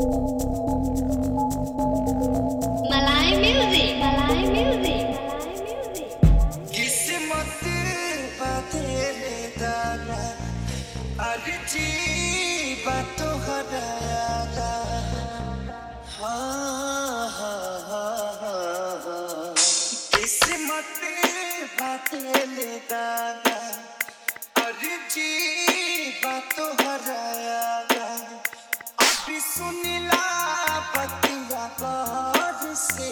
Malay music, Malay music, Malay music. किस्मत बदले दाना अर्जी बातों हराया किस्मत बदले दाना अर्जी बातों हराया अभी सुनिला पतिया बाज से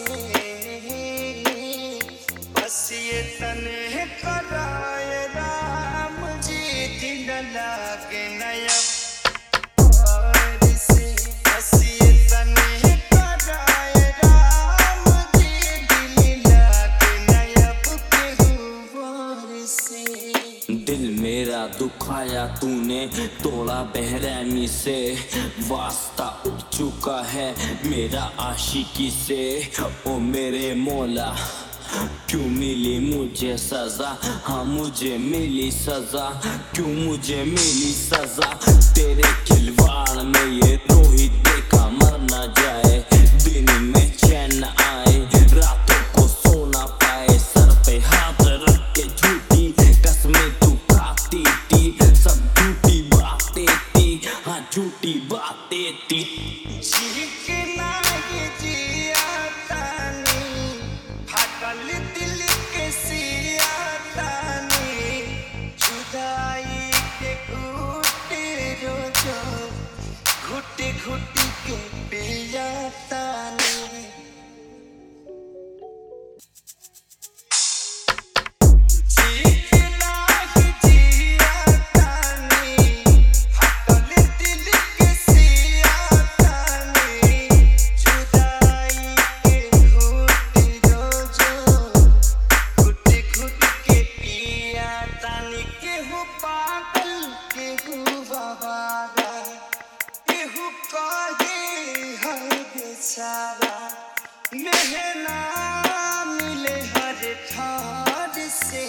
बस ये तने कराए राम जी दिन लागे नया और से बस ये तने कराए राम जी दिल लागे नया बुके हुआ से दिल मेरा दुखाया तूने तोड़ा बेरहमी से वास्ता उठ चुका है मेरा आशिकी से ओ मेरे मौला क्यों मिली मुझे सजा हाँ मुझे मिली सजा क्यों मुझे मिली सजा तेरे खिलवाड़ में ये रोहित देखा मर ना जाए दिन में चैन न आए रातों को सोना पाए सर पे हाथ रख के झूठी कसमें तू खाती थी सब झूठी बातें थी हाँ झूठी बातें थी जीना ये जिया तानी हकल दिल के सिया तानी जुदाई के घुटे रोजो घुटे घुटे के पिया तानी जीना ये जिया तानी हकल दिल के सिया तानी जुदाई के घुटे रोजो घुटे घुटे के पिया तानी केहू पागल केहू बाबारा केहू कहे है बेचारा मेहना मिले हर ठार से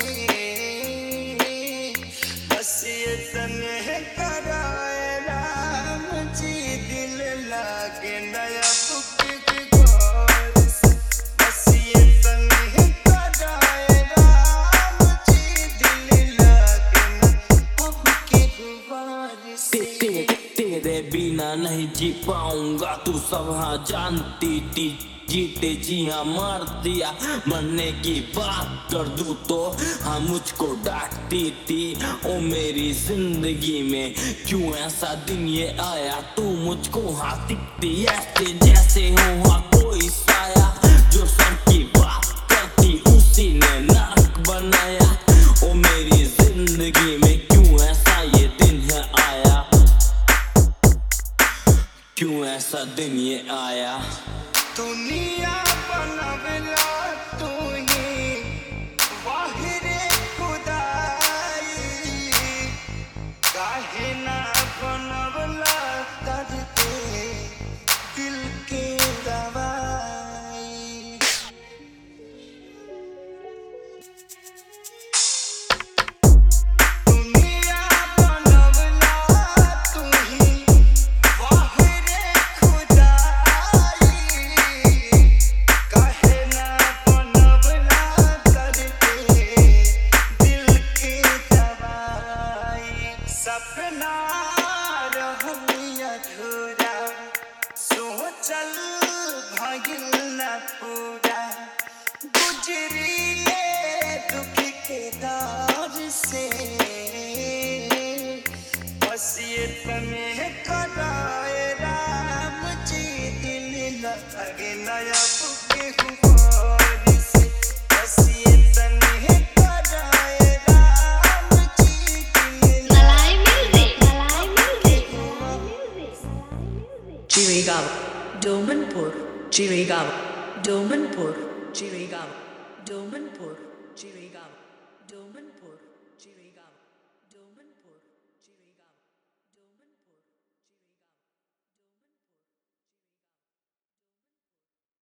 बस ये तने कराए राम जी दिल लागे नया बुके के घर से बस ये तने कराए राम जी दिल लागे नया बुके घर से तेरे बिना नहीं जी पाऊंगा तू सब हाँ जानती थी जीते जी हाँ मार दिया मरने की बात कर दूं तो हाँ मुझको डांटती थी ओ मेरी जिंदगी में क्यों ऐसा दिन ये आया तू मुझको हाँ दिखती ऐसे जैसे हो हाँ कोई साया जो सर की बात करती उसी ने नरक बनाया ओ मेरी जिंदगी में क्यों ऐसा ये दिन है आया क्यों ऐसा दिन ये आया दुनिया बनवला तू ही वाहिरे खुदाई काहे ना बनवला दर्दे दिल के दवाई दुनिया बनवला तू ही वाहिरे खुदाई काहे ना बनवला दर्दे दिल के दवाई सपना रहल अधूरा सोचल भइल न पूरा गुजरिले दुख के दौर से बस ये तने कराए राम जी दिल लगे नया बुके हुआ से बस ये तने कराए राम जी दिल Malay music, Malay music, Malay music, Malay music. Chirigawa, Domanpur, Chirigawa, Domanpur, Chirigawa, Domanpur, Chirigawa, Domanpur, Chirigawa.